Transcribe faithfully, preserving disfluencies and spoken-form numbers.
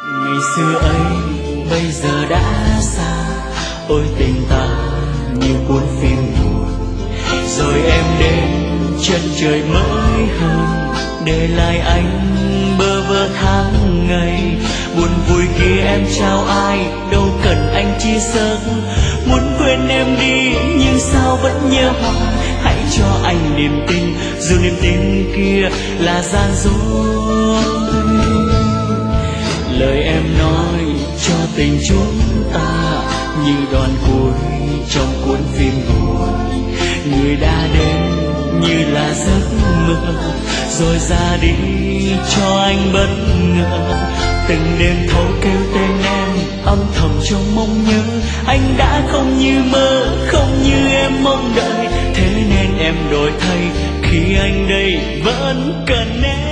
Ngày xưa ấy bây giờ đã xa, ôi tình ta như cuốn phim buồn. Rồi em đến chân trời mới hơn, để lại anh bơ vơ tháng ngày. Buồn vui kia em trao ai, đâu cần anh chi giấc. Muốn quên em đi nhưng sao vẫn nhớ hoài. Hãy cho anh niềm tin, dù niềm tin kia là gian dối. Lời em nói cho tình chúng ta như đoạn cuối trong cuốn phim buồn. Người đã đến như là giấc mơ, rồi ra đi cho anh bất ngờ. Từng đêm thâu kêu tên em âm thầm trong mong nhớ. Anh đã không như mơ, không như em mong đợi. Thế nên em đổi thay khi anh đây vẫn cần em.